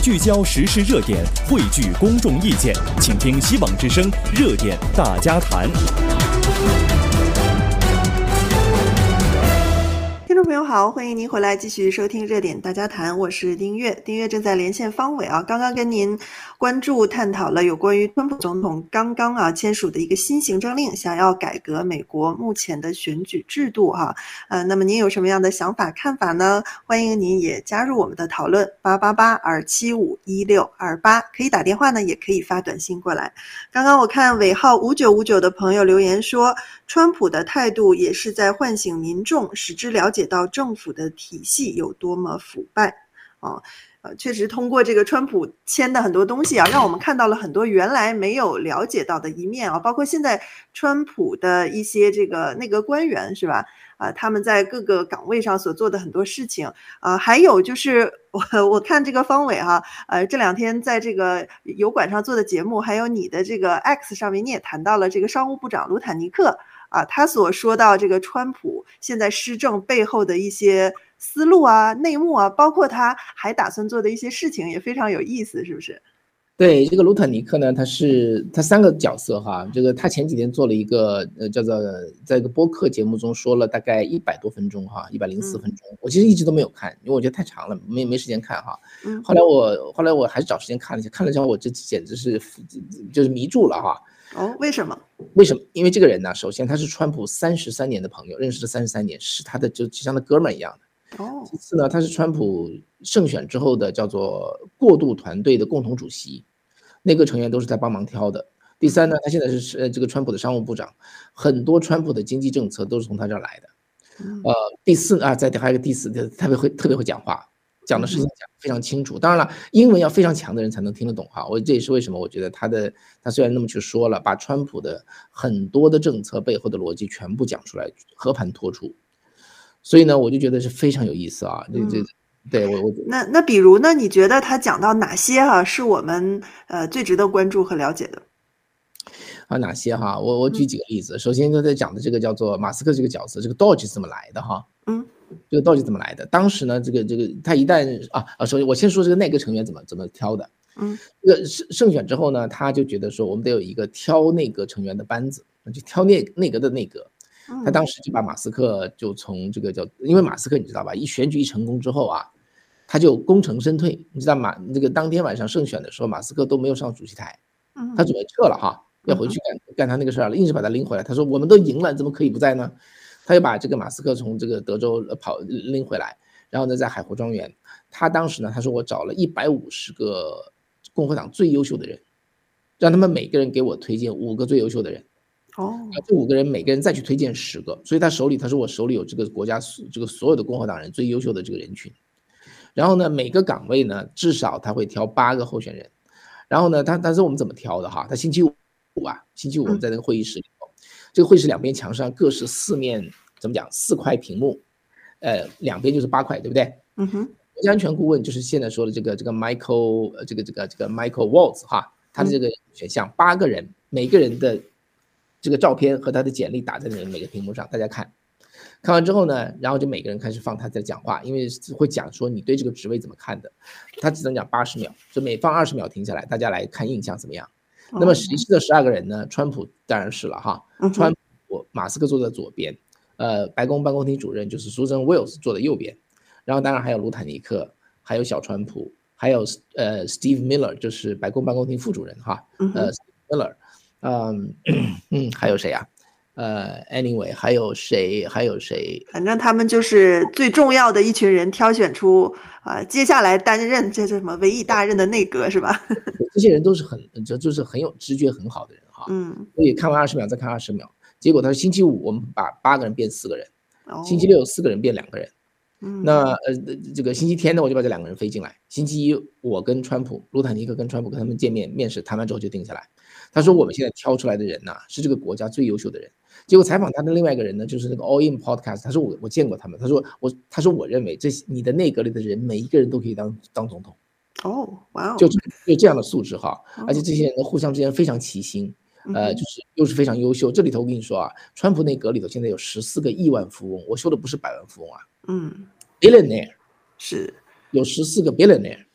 聚焦时事热点，汇聚公众意见，请听希望之声热点大家谈。 听众朋友好，欢迎您回来继续收听热点大家谈，我是丁月。丁月正在连线方伟啊，刚刚跟您关注探讨了有关于川普总统刚刚签署的一个新行政令，想要改革美国目前的选举制度那么您有什么样的想法看法呢？欢迎您也加入我们的讨论888-275-1628，可以打电话呢，也可以发短信过来。刚刚我看尾号5959的朋友留言说，川普的态度也是在唤醒民众，使之了解到政府的体系有多么腐败确实通过这个川普签的很多东西让我们看到了很多原来没有了解到的一面包括现在川普的一些这个内阁官员是吧他们在各个岗位上所做的很多事情还有就是我看这个方伟这两天在这个油管上做的节目，还有你的这个 X 上面你也谈到了这个商务部长卢坦尼克他所说到这个川普现在施政背后的一些思路内幕包括他还打算做的一些事情也非常有意思，是不是？ 对，这个卢坦尼克呢，他三个角色这个他前几天做了一个叫做在一个播客节目中说了大概100多分钟104分钟，我其实一直都没有看，因为我觉得太长了，没时间看后来我还是找时间看了一下，看了之后我这简直是就是迷住了为什么？ 因为这个人呢，首先他是川普33年的朋友，认识了33年，是他的就像他哥们儿一样的。其次呢，他是川普胜选之后的叫做过渡团队的共同主席，内阁成员都是他帮忙挑的。第三呢，他现在是这个川普的商务部长，很多川普的经济政策都是从他这儿来的。第四还有一个第四，特别会讲话，讲的事情讲得非常清楚。当然了，英文要非常强的人才能听得懂这也是为什么我觉得他虽然那么去说了，把川普的很多的政策背后的逻辑全部讲出来，和盘托出。所以呢，我就觉得是非常有意思对我那比如呢，你觉得他讲到哪些是我们最值得关注和了解的？ 哪些我举几个例子。首先他在讲的这个叫做马斯克这个角色，这个 Doge 是怎么来的这个 Doge 怎么来的？当时呢，这个他一旦首先我先说这个内阁成员怎么挑的。这个胜选之后呢，他就觉得说我们得有一个挑内阁成员的班子，就挑内阁的内阁。他当时就把马斯克就从这个因为马斯克你知道吧，一选举成功之后他就功成身退，你知道吗？这个当天晚上胜选的时候，马斯克都没有上主席台，他准备撤了要回去干他那个事儿了，硬是把他拎回来。他说我们都赢了，怎么可以不在呢？他就把这个马斯克从这个德州拎回来，然后呢，在海湖庄园，他当时呢，他说我找了150个共和党最优秀的人，让他们每个人给我推荐5个最优秀的人。这5个人每个人再去推荐10个，所以他说我手里有这个国家这个所有的共和党人最优秀的这个人群。然后呢，每个岗位呢至少他会挑8个候选人。然后呢，但是我们怎么挑的他星期五我们在那个会议室里头，这个会议室两边墙上各是4面怎么讲4块屏幕，两边就是8块，对不对？国家安全顾问就是现在说的这个 Michael 这个 Michael Waltz 他的这个选项8个人，每个人的这个照片和他的简历打在每个屏幕上，大家看完之后呢，然后就每个人开始放他在讲话，因为会讲说你对这个职位怎么看的，他只能讲80秒，就每放20秒停下来，大家来看印象怎么样。那么实际的12个人呢，川普当然是了川普马斯克坐在左边，白宫办公厅主任就是 Susan Wiles 坐在右边，然后当然还有卢坦尼克，还有小川普，还有Steve Miller 就是白宫办公厅副主任Steve Miller。还有谁anyway 还有谁， 反正他们就是最重要的一群人，挑选出接下来担任这是什么唯一大任的内阁是吧？ 这些人都是就是很有直觉很好的人所以看完20秒再看20秒，结果他说星期五我们把8个人变4个人，星期六4个人变2个人。那这个星期天呢，我就把这2个人飞进来。星期一我跟卢坦尼克跟川普跟他们见面面试，谈完之后就定下来。他说我们现在挑出来的人是这个国家最优秀的人。结果采访他的另外一个人呢，就是那个 All In Podcast， 他说我见过他们，他说我认为你的内阁里的人每一个人都可以当总统。 哇哦， 就这样的素质而且这些人呢互相之间非常齐心，就是又是非常优秀。这里头我跟你说川普内阁里头现在有14个亿万富翁，我说的不是百万富翁billionaire 是有14个 billionaire。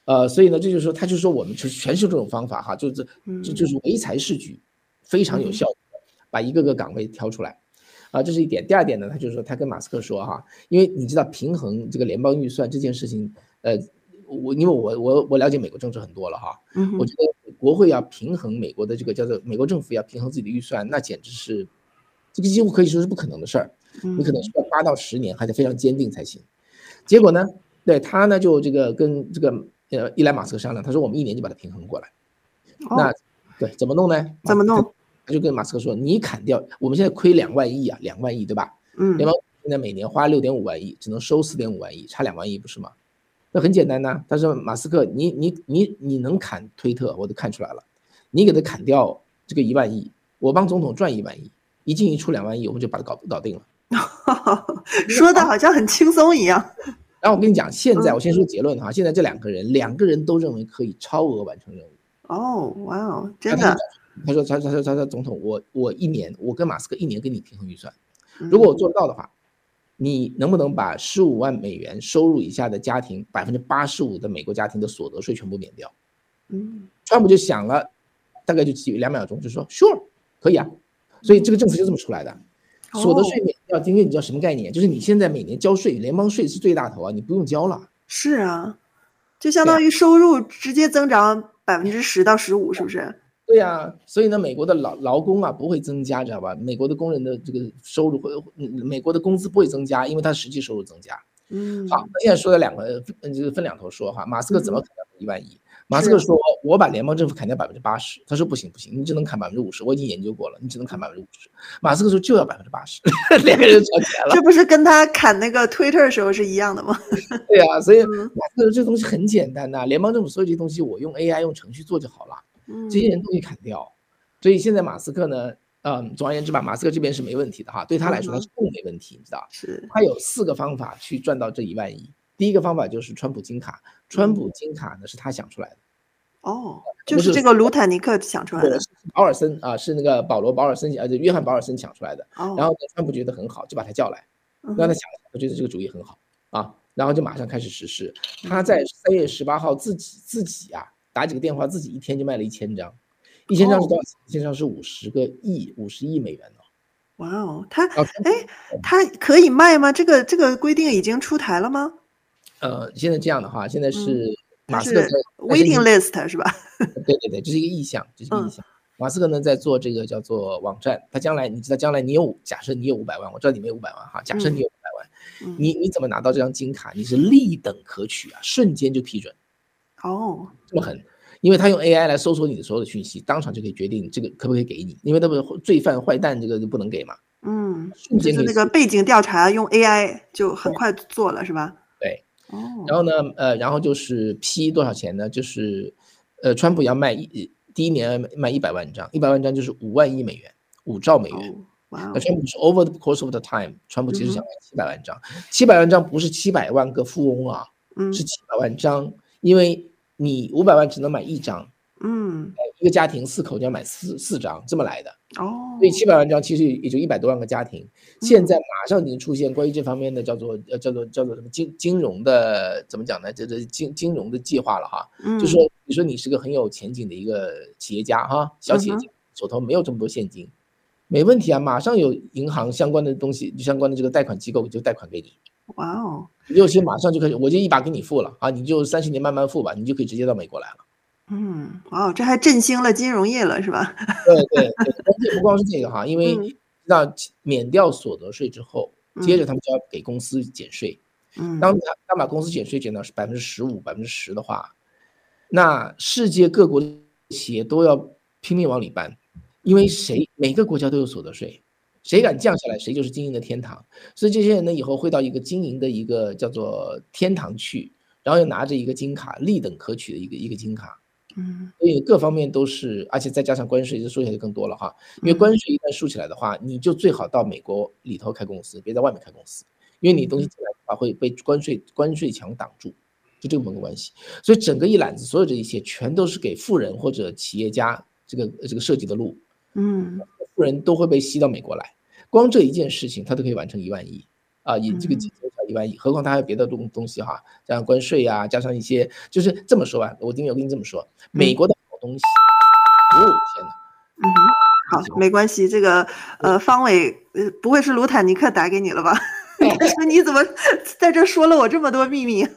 所以呢，这就是说，他就说我们全是这种方法哈，就是唯才是举，非常有效的把一个个岗位挑出来，这是一点。第二点呢，他就是说他跟马斯克说哈，因为你知道平衡这个联邦预算这件事情，因为我了解美国政治很多了哈，我觉得国会要平衡美国的这个叫做美国政府要平衡自己的预算，那简直是这个几乎可以说是不可能的事儿，你可能需要8到10年还得非常坚定才行。结果呢，对他呢就这个跟这个伊莱马斯克商量，他说我们1年就把它平衡过来。那对怎么弄呢？ 怎么弄？ 他就跟马斯克说，你砍掉，我们现在亏2万亿啊，2万亿对吧？联邦现在每年花6.5万亿，只能收4.5万亿，差2万亿不是吗？那很简单呐，他说马斯克，你能砍推特，我都看出来了，你给他砍掉这个1万亿，我帮总统赚1万亿，一进一出2万亿，我们就把它搞定了。 说的好像很轻松一样。 然后我跟你讲，现在我先说结论哈，现在这2个人都认为可以超额完成任务。 哇哦，真的。 他说总统，我跟马斯克1年跟你平衡预算，如果我做得到的话，你能不能把15万美元收入以下的家庭85%的美国家庭的所得税全部免掉？川普就想了，大概就2秒钟，就说 sure 可以啊。所以这个政策就这么出来的。所得税免掉，因为你知道什么概念？就是你现在每年交税，联邦税是最大头啊，你不用交了。 是啊，就相当于收入直接增长10%到15%，是不是？ 对呀，所以呢，美国的劳工啊不会增加，知道吧？美国的工人的这个收入美国的工资不会增加，因为它实际收入增加。好，那现在说的就是分两头说哈。马斯克怎么砍掉1万亿？马斯克说，我把联邦政府砍掉80%，他说不行，你只能砍50%，我已经研究过了，你只能砍50%。马斯克说就要80%，2个人吵起来了。 这不是跟他砍那个 Twitter 的时候是一样的吗？ 对啊，所以马斯克这东西很简单呐，联邦政府所有这些东西我用 AI 用程序做就好了，这些人都可以砍掉。所以现在马斯克呢，总而言之吧，马斯克这边是没问题的哈，对他来说他是更没问题，你知道？ 是。他有4个方法去赚到这1万亿。第一个方法就是川普金卡，川普金卡呢是他想出来的。 就是这个卢坦尼克想出来的。 保尔森啊，是那个保尔森约翰保尔森想出来的。然后川普觉得很好，就把他叫来，让他想，他觉得这个主意很好啊，然后就马上开始实施。他在3月18号自己啊打几个电话，自己1天就卖了1000张，1000张是多少钱？1000张是50亿美元哦。 哇哦，他可以卖吗？这个规定已经出台了吗？ 现在这样的话，现在是马斯克在 waiting list 是吧？ 对，这是一个意向，马斯克呢在做这个叫做网站，他将来你知道，将来假设你有500万，我知道你没有500万哈，假设你有500万，你怎么拿到这张金卡？你是立等可取啊，瞬间就批准。这么狠，因为他用 AI 来搜索你的所有的讯息，当场就可以决定这个可不可以给你，因为他们罪犯坏蛋这个就不能给嘛。 就是那个背景调查用 AI 就很快做了是吧？ 对。然后呢，然后就是批多少钱呢？就是川普要第一年卖100万张，100万张就是5万亿美元，5兆美元。那川普是 over the course of the time， 川普其实想卖700万张，700万张不是700万个富翁啊，是700万张，因为你500万只能买1张，一个家庭4口就要买4张，这么来的。所以700万张其实也就100多万个家庭。现在马上已经出现关于这方面的叫做什么金融的怎么讲呢？这金融的计划了哈。就说你说你是个很有前景的一个企业家哈，小企业家，手头没有这么多现金，没问题啊，马上有银行相关的东西，相关的这个贷款机构就贷款给你。你就马上就开始，我就一把给你付了啊，你就30年慢慢付吧，你就可以直接到美国来了。 这还振兴了金融业了是吧？ 对，不光是这个哈，因为知道免掉所得税之后，接着他们就要给公司减税。当把公司减税减到15%、10%的话，那世界各国的企业都要拼命往里搬，因为每个国家都有所得税，谁敢降下来，谁就是经营的天堂。所以这些人呢，以后会到一个经营的一个叫做天堂去，然后又拿着一个金卡，立等可取的一个金卡。所以各方面都是，而且再加上关税，就说起来更多了哈。因为关税一旦竖起来的话，你就最好到美国里头开公司，别在外面开公司，因为你东西进来的话会被关税墙挡住，就这么个关系。所以整个一揽子所有这一切全都是给富人或者企业家这个设计的路。富人都会被吸到美国来，光这一件事情他都可以完成1万亿。 以这个几千条1万亿，何况它还有别的东西哈，加上关税啊，加上一些，就是这么说吧，我跟你这么说，美国的好东西，天哪，好，没关系，这个方伟不会是卢坦尼克打给你了吧？说你怎么在这说了我这么多秘密？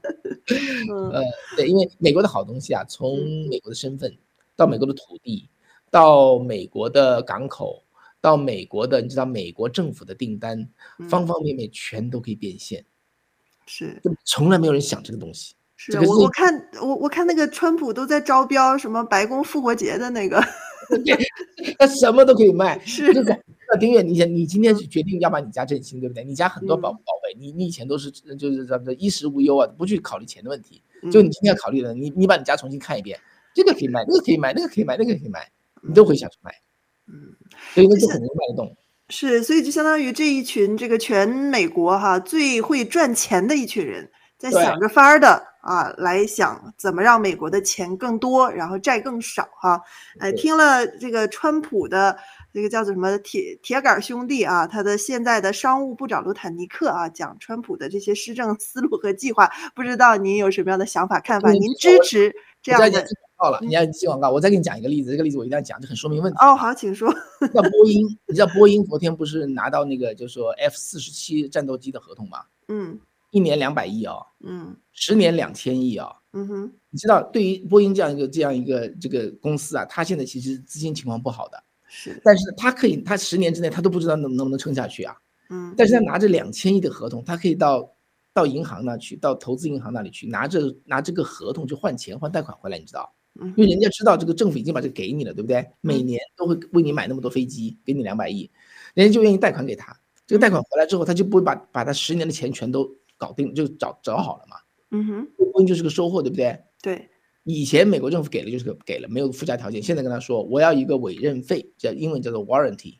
对，因为美国的好东西啊，从美国的身份到美国的土地，到美国的港口，到美国的，你知道美国政府的订单，方方面面全都可以变现。 是， 从来没有人想这个东西。 是我看那个川普都在招标什么白宫复活节的那个， 他什么都可以卖。 是。 丁月，你今天决定要把你家振兴，对不对？你家很多宝贝，你以前都是就是咱们衣食无忧啊，不去考虑钱的问题。就你今天要考虑的，你把你家重新看一遍，这个可以卖，那个可以卖，那个可以卖，那个可以卖，你都会想去卖。所以那就很容易卖得动。 是，所以就相当于这一群这个全美国哈最会赚钱的一群人，在想着法儿的来想怎么让美国的钱更多，然后债更少哈。听了这个川普的这个叫做什么铁杆兄弟啊，他的现在的商务部长卢坦尼克啊，讲川普的这些施政思路和计划，不知道您有什么样的想法看法？您支持这样的？ 你要接广告，我再给你讲一个例子，这个例子我一定要讲，这很说明问题。 好，请说。 你知道波音昨天不是拿到那个就是说 F-47战斗机的合同吗？1年200亿啊，10年2000亿啊。你知道对于波音这样一个这个公司啊，它现在其实资金情况不好的，但是它10年之内它都不知道能不能撑下去啊。但是他拿着2000亿的合同，他可以到银行那去，到投资银行那里去，拿这个合同去换钱换贷款回来，你知道？因为人家知道这个政府已经把这个给你了，对不对？每年都会为你买那么多飞机，给你200亿，人家就愿意贷款给他。这个贷款回来之后，他就不会把他10年的钱全都搞定，就找好了嘛。波音就是个收获，对不对？ 对。 以前美国政府给了就是给了，没有附加条件。现在跟他说，我要一个委任费，英文叫做 warranty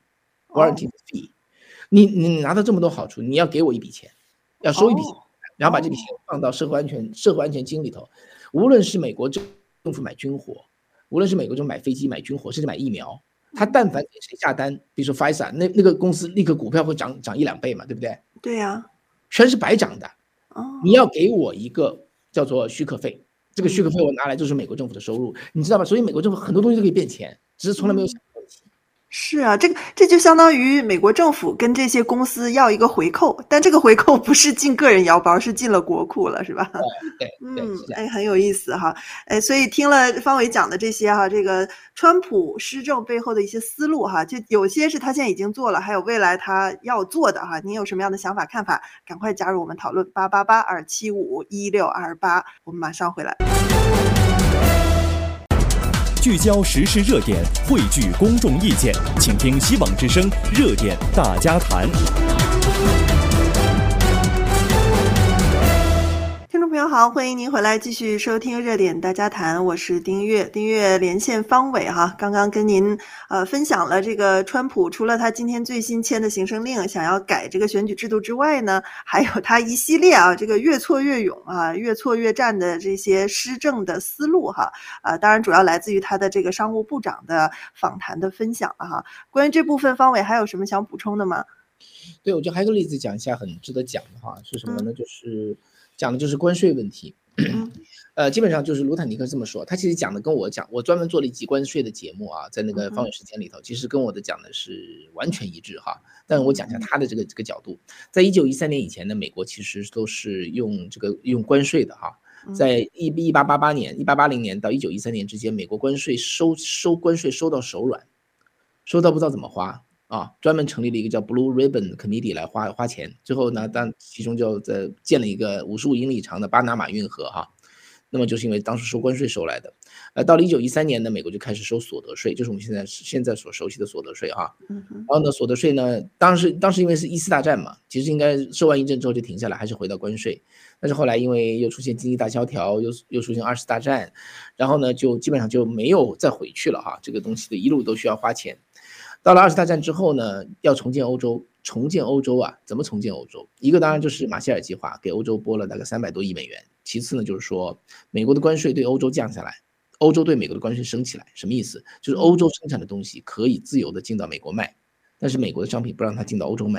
fee。你拿到这么多好处，你要给我一笔钱，要收一笔钱，然后把这笔钱放到社会安全金里头。无论是美国政府买军火，无论是美国政府买飞机、买军火，甚至买疫苗，他但凡给谁下单，比如说 Pfizer， 那个公司立刻股票会涨1-2倍嘛，对不对？ 对呀， 全是白涨的。你要给我一个叫做许可费，这个许可费我拿来就是美国政府的收入，你知道吧？所以美国政府很多东西都可以变钱，只是从来没有想过问题。 是啊，这就相当于美国政府跟这些公司要一个回扣，但这个回扣不是进个人腰包，是进了国库了，是吧？ 对， 很有意思哈。所以听了方伟讲的这些哈，这个川普施政背后的一些思路哈，就有些是他现在已经做了，还有未来他要做的哈。您有什么样的想法看法？赶快加入我们讨论888-275-1628，我们马上回来。 聚焦时事热点，汇聚公众意见，请听希望之声热点大家谈。 听众朋友好，欢迎您回来继续收听热点大家谈，我是丁月连线方伟哈。刚刚跟您分享了这个川普除了他今天最新签的行政令想要改这个选举制度之外呢，还有他一系列这个越挫越勇越挫越战的这些施政的思路哈。当然主要来自于他的这个商务部长的访谈的分享了哈。关于这部分，方伟还有什么想补充的吗？ 对，我觉得还有个例子讲一下很值得讲的哈，是什么呢？就是讲的就是关税问题。基本上就是卢坦尼克这么说，他其实讲的跟我讲，我专门做了一集关税的节目在那个方伟时间里头，其实跟我的讲的是完全一致哈。但是我讲一下他的这个角度，在1913年以前呢，美国其实都是用关税的哈。在1880年到1913年之间，美国关税收关税收到手软，收到不知道怎么花。专门成立了一个叫 Blue Ribbon Committee 来花钱，最后呢，其中就建了一个55英里长的巴拿马运河哈。那么就是因为当时收关税收来的，到了1913年呢，美国就开始收所得税，就是我们现在所熟悉的所得税哈。然后呢，所得税呢，当时因为是1次大战嘛，其实应该收完一阵之后就停下来，还是回到关税。但是后来因为又出现经济大萧条，又出现2次大战，然后呢，就基本上就没有再回去了哈。这个东西的一路都需要花钱。到了2次大战之后呢，要重建欧洲怎么重建欧洲？一个当然就是马歇尔计划，给欧洲拨了大概300多亿美元。其次呢，就是说美国的关税对欧洲降下来，欧洲对美国的关税升起来，什么意思？就是欧洲生产的东西可以自由的进到美国卖，但是美国的商品不让它进到欧洲卖，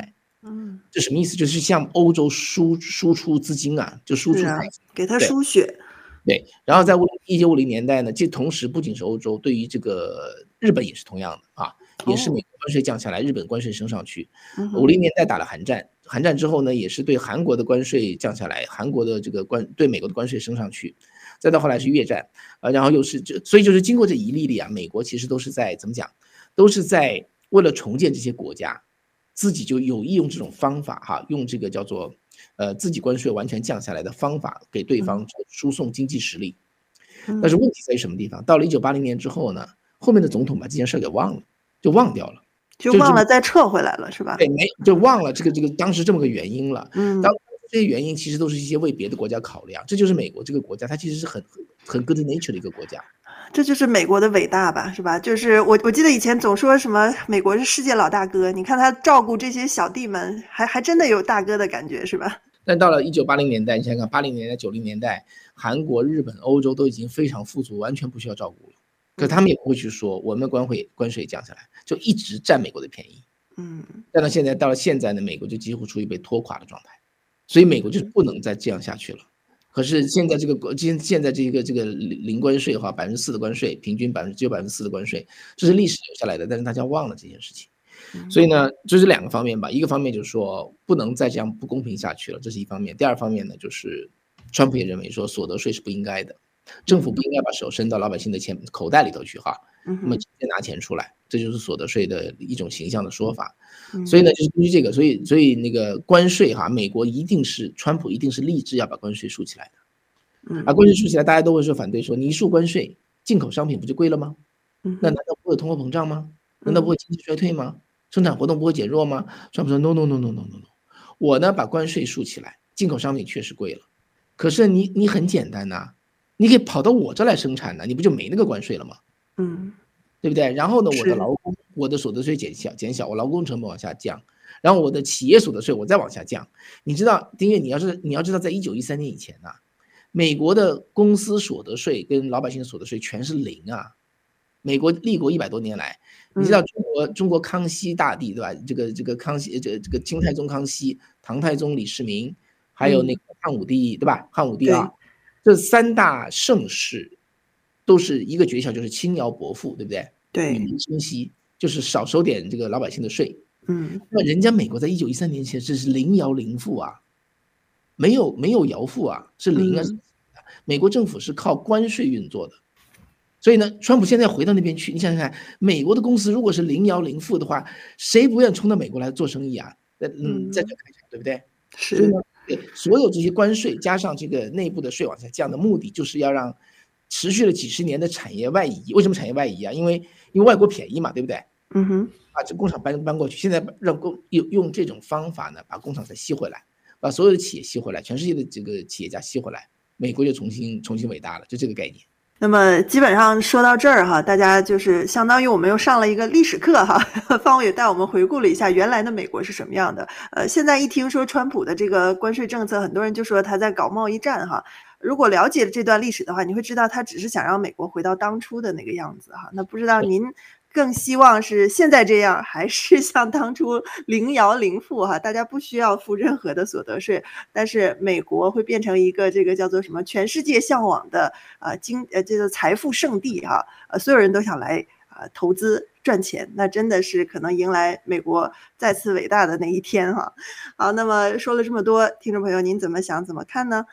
这什么意思？就是向欧洲输出资金啊，就输出财富， 给他输血。 对，然后在1950年代呢，这同时不仅是欧洲，对于这个日本也是同样的啊，也是美国关税降下来，日本关税升上去。50年代打了韩战，韩战之后呢，也是对韩国的关税降下来，韩国的这个对美国的关税升上去，再到后来是越战，然后又是所以就是经过这一粒粒啊，美国其实都是在怎么讲，都是在为了重建这些国家，自己就有意用这种方法哈，用这个叫做自己关税完全降下来的方法给对方输送经济实力。但是问题在于什么地方？到了1980年之后呢，后面的总统把这件事给忘了，就忘掉了， 就忘了再撤回来了，是吧？ 对，就忘了这个当时这么个原因了。当这些原因其实都是一些为别的国家考量，这就是美国这个国家，它其实是很 good nature 的一个国家。 这就是美国的伟大吧，是吧？就是我记得以前总说什么美国是世界老大哥，你看他照顾这些小弟们，还真的有大哥的感觉，是吧？ 但到了1980年代，你想想看，80年代、90年代，韩国、日本、欧洲都已经非常富足，完全不需要照顾了。可他们也不会去说我们的关税降下来，就一直占美国的便宜。但到了现在呢，美国就几乎处于被拖垮的状态，所以美国就不能再这样下去了。可是现在这个零关税哈，4%的关税，平均只有4%的关税，这是历史留下来的，但是大家忘了这件事情。所以呢，这是2个方面吧。一个方面就是说不能再这样不公平下去了，这是一方面。第二方面呢，就是川普也认为说所得税是不应该的，政府不应该把手伸到老百姓的口袋里头去哈，那么直接拿钱出来，这就是所得税的一种形象的说法。所以呢，就是根据这个，所以那个关税哈，美国川普一定是立志要把关税竖起来的。而关税竖起来，大家都会说反对，说你一竖关税，进口商品不就贵了吗？那难道不会有通货膨胀吗？难道不会经济衰退吗？生产活动不会减弱吗？川普说 no， 我呢把关税竖起来，进口商品确实贵了，可是你很简单呐，你可以跑到我这来生产呢，你不就没那个关税了吗？对不对？然后呢，我的所得税减小，我劳工成本往下降，然后我的企业所得税我再往下降。你知道，丁月，你要知道，在1913年以前啊，美国的公司所得税跟老百姓的所得税全是0啊。美国立国100多年来，你知道中国康熙大帝对吧？这个康熙这个清太宗康熙、唐太宗李世民，还有那个汉武帝对吧？汉武帝啊，这3大盛世都是一个诀窍，就是轻徭薄赋，对不对？ 对， 与民生息，就是少收点这个老百姓的税。那人家美国在1913年前这是零徭零赋啊，没有徭赋啊，是0啊。美国政府是靠关税运作的。所以呢，川普现在回到那边去，你想想看，美国的公司如果是零徭零赋的话，谁不愿意冲到美国来做生意啊？在这开场，对不对？ 是。 所以呢，对所有这些关税加上这个内部的税往下降的目的，就是要让持续了几十年的产业外移。为什么产业外移啊？因为外国便宜嘛，对不对？把这工厂搬过去，现在让用这种方法呢，把工厂再吸回来，把所有的企业吸回来，全世界的这个企业家吸回来，美国就重新伟大了，就这个概念。 那么基本上说到这儿哈，大家就是相当于我们又上了一个历史课哈。方伟带我们回顾了一下原来的美国是什么样的。现在一听说川普的这个关税政策，很多人就说他在搞贸易战哈。如果了解这段历史的话，你会知道他只是想让美国回到当初的那个样子哈。那不知道您更希望是现在这样，还是像当初零徭零赋哈，大家不需要付任何的所得税，但是美国会变成一个这个叫做什么全世界向往的这个财富圣地哈，所有人都想来投资赚钱，那真的是可能迎来美国再次伟大的那一天哈。好，那么说了这么多，听众朋友您怎么想怎么看呢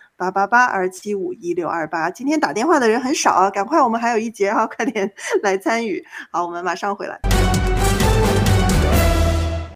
？88827512628，今天打电话的人很少啊，赶快我们还有一节哈，快点来参与。好，我们马上回来。